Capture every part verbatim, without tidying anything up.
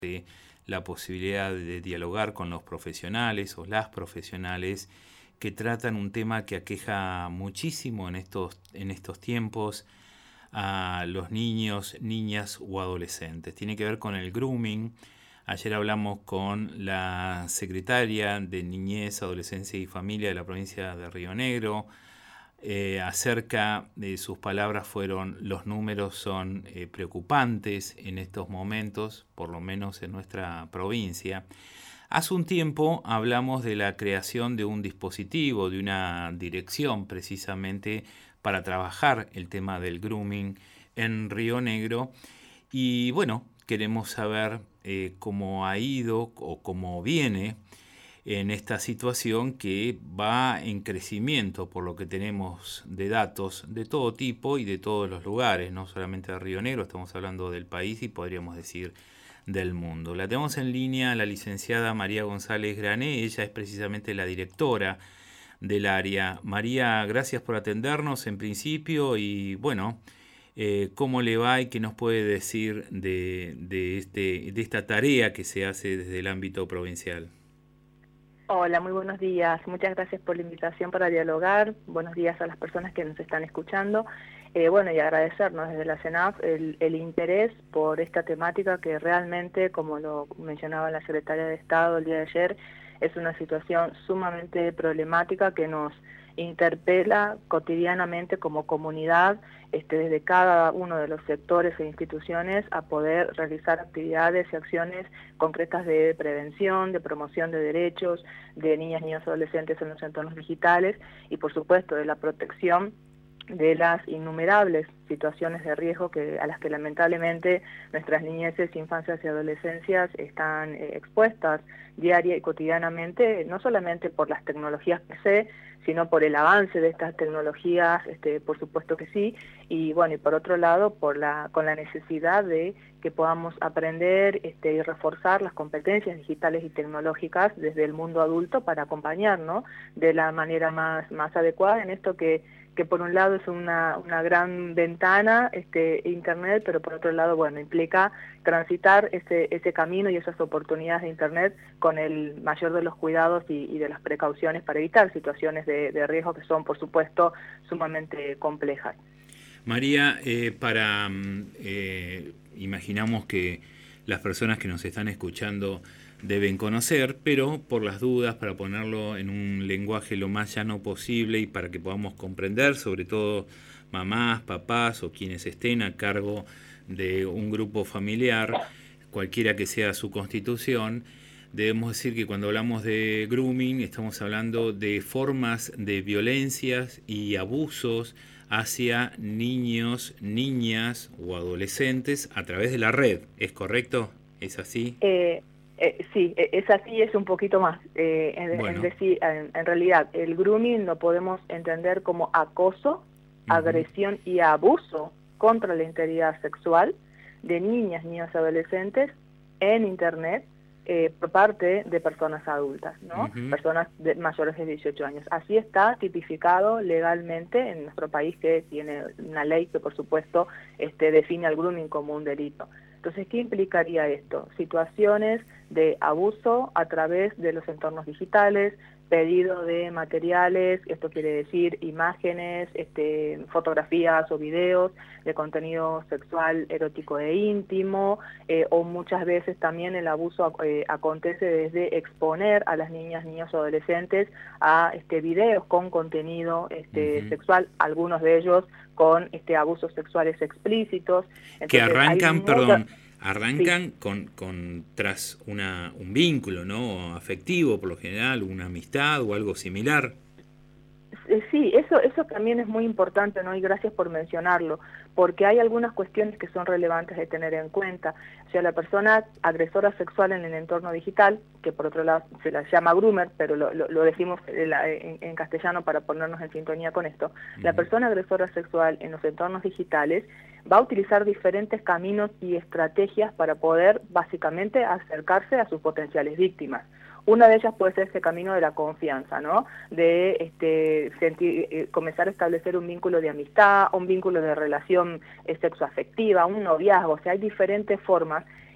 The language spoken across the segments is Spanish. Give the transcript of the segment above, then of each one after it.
de la posibilidad de dialogar con los profesionales o las profesionales que tratan un tema que aqueja muchísimo en estos, en estos tiempos a los niños, niñas o adolescentes. Tiene que ver con el grooming. Ayer hablamos con la secretaria de Niñez, Adolescencia y Familia de la provincia de Río Negro. Eh, acerca de sus palabras fueron: los números son eh, preocupantes en estos momentos, por lo menos en nuestra provincia. Hace un tiempo hablamos de la creación de un dispositivo, de una dirección precisamente para trabajar el tema del grooming en Río Negro. Y bueno, queremos saber eh, cómo ha ido o cómo viene en esta situación que va en crecimiento, por lo que tenemos de datos de todo tipo y de todos los lugares, no solamente de Río Negro, estamos hablando del país y podríamos decir del mundo. La tenemos en línea la licenciada María González Grané. Ella es precisamente la directora del área. María, gracias por atendernos en principio y bueno, eh, ¿cómo le va y qué nos puede decir de, de, este, de esta tarea que se hace desde el ámbito provincial? Hola, muy buenos días. Muchas gracias por la invitación para dialogar. Buenos días a las personas que nos están escuchando. Eh, bueno, y agradecernos desde la CENAF el, el interés por esta temática que realmente, como lo mencionaba la Secretaria de Estado el día de ayer, es una situación sumamente problemática que nos interpela cotidianamente como comunidad, este, desde cada uno de los sectores e instituciones, a poder realizar actividades y acciones concretas de prevención, de promoción de derechos de niñas, niños y adolescentes en los entornos digitales y, por supuesto, de la protección de las innumerables situaciones de riesgo que a las que lamentablemente nuestras niñeces, infancias y adolescencias están eh, expuestas diaria y cotidianamente, no solamente por las tecnologías per se, sino por el avance de estas tecnologías, este, por supuesto que sí, y bueno, y por otro lado, por la, con la necesidad de que podamos aprender este, y reforzar las competencias digitales y tecnológicas desde el mundo adulto para acompañarnos de la manera más, más adecuada en esto que que por un lado es una, una gran ventana, este, Internet, pero por otro lado, bueno, implica transitar ese, ese camino y esas oportunidades de Internet con el mayor de los cuidados y, y de las precauciones para evitar situaciones de, de riesgo que son, por supuesto, sumamente complejas. María, eh, para eh, imaginamos que las personas que nos están escuchando deben conocer, pero por las dudas, para ponerlo en un lenguaje lo más llano posible y para que podamos comprender, sobre todo mamás, papás o quienes estén a cargo de un grupo familiar, cualquiera que sea su constitución, debemos decir que cuando hablamos de grooming estamos hablando de formas de violencias y abusos hacia niños, niñas o adolescentes a través de la red. ¿Es correcto? ¿Es así? Eh, eh, sí, es así, es un poquito más. Eh, en, bueno. en, decir, en, en realidad, el grooming lo podemos entender como acoso, uh-huh. agresión y abuso contra la integridad sexual de niñas, niños y adolescentes en Internet, Eh, por parte de personas adultas, ¿no? Uh-huh. Personas de, mayores de dieciocho años. Así está tipificado legalmente en nuestro país, que tiene una ley que, por supuesto, este, define al grooming como un delito. Entonces, ¿qué implicaría esto? Situaciones de abuso a través de los entornos digitales, pedido de materiales, esto quiere decir imágenes, este, fotografías o videos de contenido sexual, erótico e íntimo, eh, o muchas veces también el abuso eh, acontece desde exponer a las niñas, niños o adolescentes a este, videos con contenido este, uh-huh. sexual, algunos de ellos con este, abusos sexuales explícitos. Entonces, que arrancan, hay perdón, mucha... arrancan sí. con, con tras una, un vínculo, ¿no? Afectivo, por lo general, una amistad o algo similar. Sí, eso, eso también es muy importante, ¿no? Y gracias por mencionarlo, porque hay algunas cuestiones que son relevantes de tener en cuenta. O sea, la persona agresora sexual en el entorno digital, que por otro lado se la llama groomer, pero lo, lo, lo decimos en, en, en castellano para ponernos en sintonía con esto, uh-huh. la persona agresora sexual en los entornos digitales va a utilizar diferentes caminos y estrategias para poder básicamente acercarse a sus potenciales víctimas. Una de ellas puede ser este camino de la confianza, ¿no? De este, sentir, eh, comenzar a establecer un vínculo de amistad, un vínculo de relación eh, sexoafectiva, un noviazgo. O sea, hay diferentes formas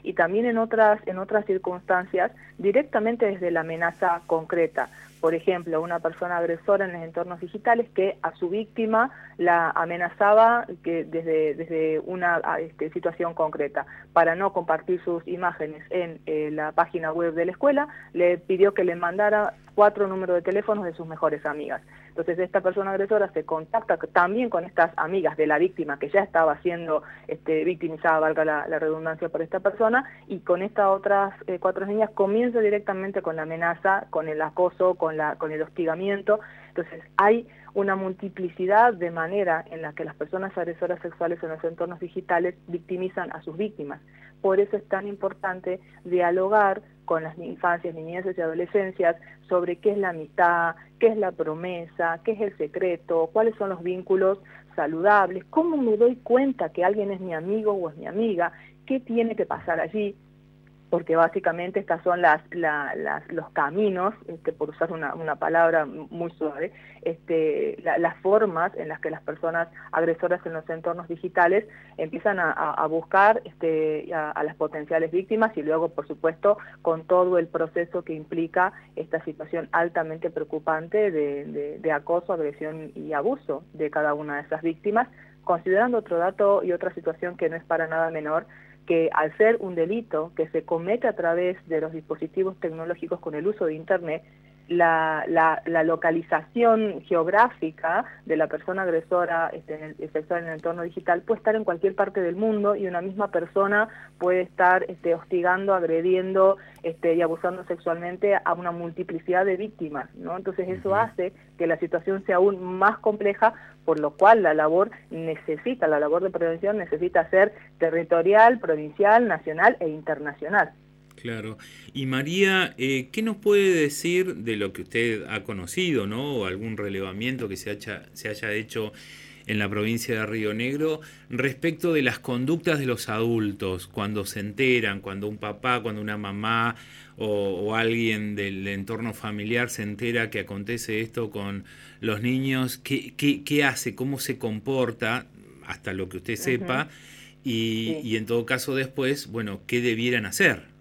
y también en otras, en otras circunstancias, directamente desde la amenaza concreta. Por ejemplo, una persona agresora en los entornos digitales que a su víctima la amenazaba que desde, desde una este, situación concreta. Para no compartir sus imágenes en eh, la página web de la escuela, le pidió que le mandara cuatro números de teléfonos de sus mejores amigas. Entonces esta persona agresora se contacta también con estas amigas de la víctima que ya estaba siendo este, victimizada, valga la, la redundancia, por esta persona, y con estas otras eh, cuatro niñas comienza directamente con la amenaza, con el acoso, con, la, con el hostigamiento. Entonces hay una multiplicidad de manera en la que las personas agresoras sexuales en los entornos digitales victimizan a sus víctimas. Por eso es tan importante dialogar con las infancias, niñeces y adolescencias sobre qué es la amistad, qué es la promesa, qué es el secreto, cuáles son los vínculos saludables, cómo me doy cuenta que alguien es mi amigo o es mi amiga, qué tiene que pasar allí, porque básicamente estas son las, la, las los caminos, este, por usar una, una palabra muy suave, este, la, las formas en las que las personas agresoras en los entornos digitales empiezan a, a, a buscar este, a, a las potenciales víctimas y luego, por supuesto, con todo el proceso que implica esta situación altamente preocupante de, de, de acoso, agresión y abuso de cada una de esas víctimas, considerando otro dato y otra situación que no es para nada menor, que al ser un delito que se comete a través de los dispositivos tecnológicos con el uso de Internet, la, la, la localización geográfica de la persona agresora este, en el, sexual en el entorno digital puede estar en cualquier parte del mundo y una misma persona puede estar este, hostigando, agrediendo este, y abusando sexualmente a una multiplicidad de víctimas, ¿no? Entonces eso uh-huh. hace que la situación sea aún más compleja, por lo cual la labor necesita, la labor de prevención necesita ser territorial, provincial, nacional e internacional. Claro. Y María, eh, ¿qué nos puede decir de lo que usted ha conocido, ¿no? O algún relevamiento que se haya, se haya hecho en la provincia de Río Negro respecto de las conductas de los adultos cuando se enteran, cuando un papá, cuando una mamá o, o alguien del entorno familiar se entera que acontece esto con los niños? ¿Qué, qué, qué hace? ¿Cómo se comporta? Hasta lo que usted sepa. Uh-huh. y, sí. y en todo caso después, bueno, ¿qué debieran hacer?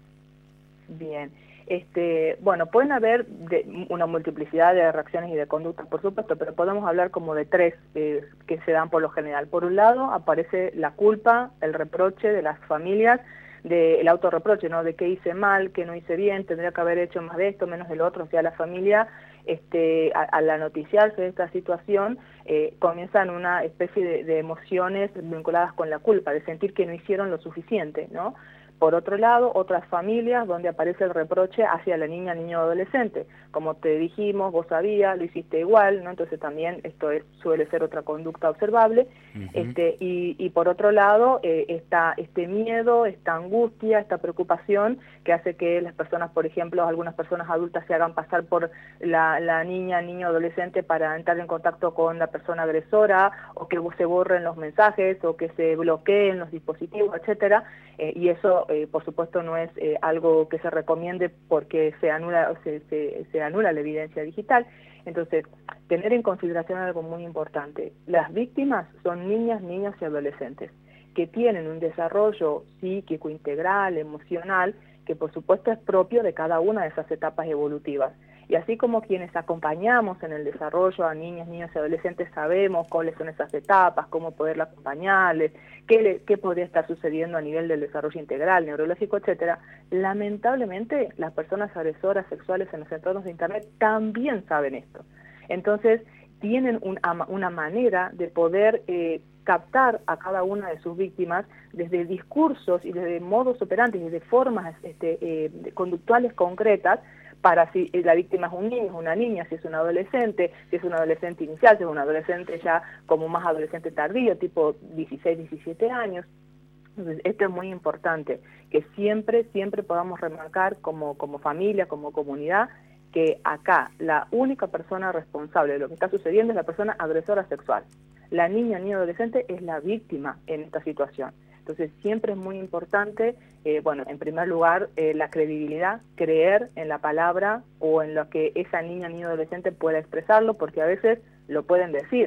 Bien, este, bueno, pueden haber de, una multiplicidad de reacciones y de conductas, por supuesto, pero podemos hablar como de tres eh, que se dan por lo general. Por un lado, aparece la culpa, el reproche de las familias, del autorreproche, ¿no? De qué hice mal, qué no hice bien, tendría que haber hecho más de esto, menos de lo otro. O sea, la familia, este, al noticiarse de esta situación, eh, comienzan una especie de, de emociones vinculadas con la culpa, de sentir que no hicieron lo suficiente, ¿no? Por otro lado, otras familias donde aparece el reproche hacia la niña, niño o adolescente. Como te dijimos, vos sabías, lo hiciste igual, ¿no? Entonces también esto es, suele ser otra conducta observable. Uh-huh. este, y, y por otro lado, eh, está este miedo, esta angustia, esta preocupación que hace que las personas, por ejemplo, algunas personas adultas se hagan pasar por la, la niña, niño o adolescente para entrar en contacto con la persona agresora, o que se borren los mensajes, o que se bloqueen los dispositivos, etcétera. Eh, y eso Eh, por supuesto no es eh, algo que se recomiende porque se anula, se, se, se anula la evidencia digital. Entonces, tener en consideración algo muy importante: las víctimas son niñas, niños y adolescentes que tienen un desarrollo psíquico, integral, emocional, que por supuesto es propio de cada una de esas etapas evolutivas. Y así como quienes acompañamos en el desarrollo a niñas, niños y adolescentes sabemos cuáles son esas etapas, cómo poder acompañarles, qué, le, qué podría estar sucediendo a nivel del desarrollo integral, neurológico, etcétera, lamentablemente las personas agresoras sexuales en los entornos de Internet también saben esto. Entonces, tienen un, una manera de poder eh, captar a cada una de sus víctimas desde discursos y desde modos operantes, desde formas este, eh, conductuales concretas, para si la víctima es un niño, es una niña, si es un adolescente, si es un adolescente inicial, si es un adolescente ya como más adolescente tardío, tipo dieciséis, diecisiete años. Entonces, esto es muy importante, que siempre, siempre podamos remarcar como, como familia, como comunidad, que acá la única persona responsable de lo que está sucediendo es la persona agresora sexual. La niña, niño, adolescente es la víctima en esta situación. Entonces siempre es muy importante, eh, bueno, en primer lugar, eh, la credibilidad, creer en la palabra o en lo que esa niña, niño, adolescente pueda expresarlo, porque a veces lo pueden decir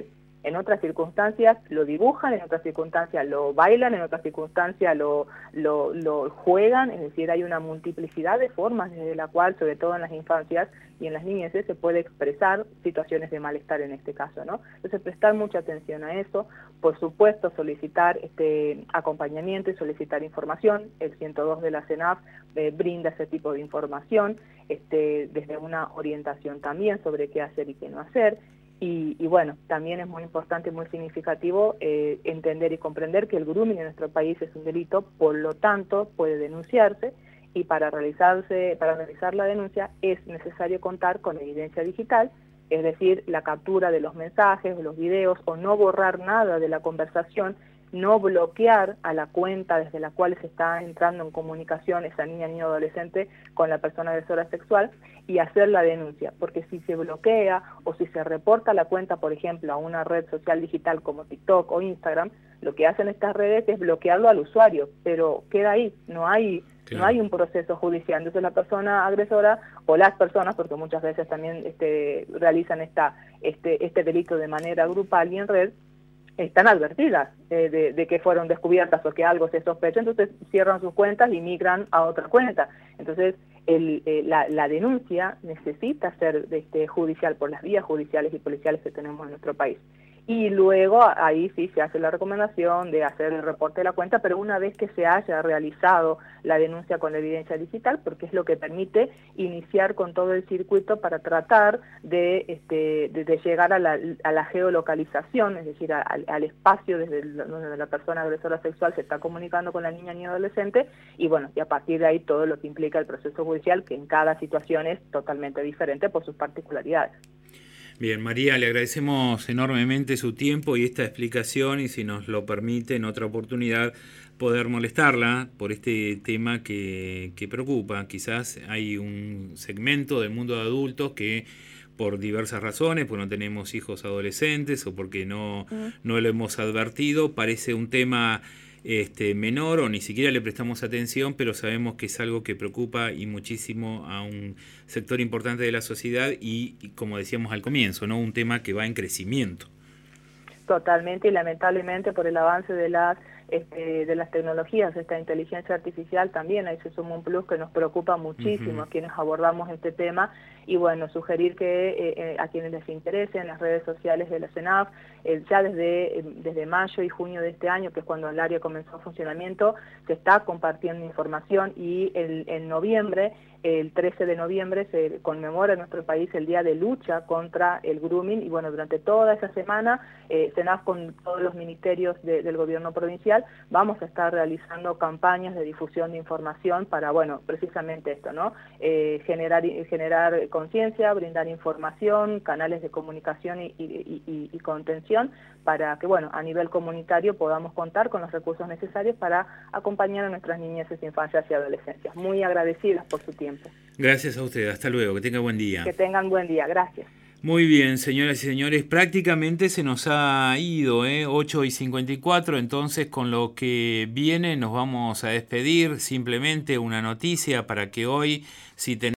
En otras circunstancias lo dibujan, en otras circunstancias lo bailan, en otras circunstancias lo, lo, lo juegan, es decir, hay una multiplicidad de formas desde la cual, sobre todo en las infancias y en las niñeces, se puede expresar situaciones de malestar en este caso, ¿no? Entonces, prestar mucha atención a eso, por supuesto, solicitar este acompañamiento y solicitar información. El ciento dos de la CENAF eh, brinda ese tipo de información, este, desde una orientación también sobre qué hacer y qué no hacer. Y, y bueno, también es muy importante y muy significativo eh, entender y comprender que el grooming en nuestro país es un delito, por lo tanto puede denunciarse, y para realizarse, para realizar la denuncia es necesario contar con evidencia digital, es decir, la captura de los mensajes, de los videos, o no borrar nada de la conversación, no bloquear a la cuenta desde la cual se está entrando en comunicación esa niña, niño, adolescente con la persona agresora sexual, y hacer la denuncia, porque si se bloquea o si se reporta la cuenta, por ejemplo, a una red social digital como TikTok o Instagram, lo que hacen estas redes es bloquearlo al usuario, pero queda ahí, no hay, claro, no hay un proceso judicial. Entonces la persona agresora o las personas, porque muchas veces también este, realizan esta, este, este delito de manera grupal y en red, están advertidas eh, de, de que fueron descubiertas o que algo se sospecha, entonces cierran sus cuentas y migran a otra cuenta. Entonces el, eh, la, la denuncia necesita ser este, judicial, por las vías judiciales y policiales que tenemos en nuestro país. Y luego ahí sí se hace la recomendación de hacer el reporte de la cuenta, pero una vez que se haya realizado la denuncia con la evidencia digital, porque es lo que permite iniciar con todo el circuito para tratar de, este, de, de llegar a la, a la geolocalización, es decir, a, al espacio desde el, donde la persona agresora sexual se está comunicando con la niña ni adolescente, y bueno, y a partir de ahí todo lo que implica el proceso judicial, que en cada situación es totalmente diferente por sus particularidades. Bien, María, le agradecemos enormemente su tiempo y esta explicación, y si nos lo permite en otra oportunidad poder molestarla por este tema que, que preocupa. Quizás hay un segmento del mundo de adultos que por diversas razones, porque no tenemos hijos adolescentes o porque no, no lo hemos advertido, parece un tema Este, menor o ni siquiera le prestamos atención, pero sabemos que es algo que preocupa y muchísimo a un sector importante de la sociedad y, y como decíamos al comienzo, ¿no? Un tema que va en crecimiento. Totalmente, y lamentablemente por el avance de las este, de las tecnologías, esta inteligencia artificial también, ahí se suma un plus que nos preocupa muchísimo, uh-huh, a quienes abordamos este tema, y bueno, sugerir que eh, eh, a quienes les interese en las redes sociales de la CENAF, eh, ya desde, eh, desde mayo y junio de este año, que es cuando el área comenzó en funcionamiento, se está compartiendo información, y el, en noviembre, el trece de noviembre, se conmemora en nuestro país el Día de Lucha contra el Grooming, y bueno, durante toda esa semana, eh, CENAF con todos los ministerios de, del gobierno provincial, vamos a estar realizando campañas de difusión de información para, bueno, precisamente esto, ¿no? Eh, generar generar conciencia, brindar información, canales de comunicación y, y, y, y contención, para que, bueno, a nivel comunitario podamos contar con los recursos necesarios para acompañar a nuestras niñeces, infancias y adolescencias. Muy agradecidas por su tiempo. Gracias a usted, hasta luego, que tenga buen día. Que tengan buen día, gracias. Muy bien, señoras y señores, prácticamente se nos ha ido, ¿eh? ocho y cincuenta y cuatro, entonces con lo que viene nos vamos a despedir. Simplemente una noticia para que hoy, si tenemos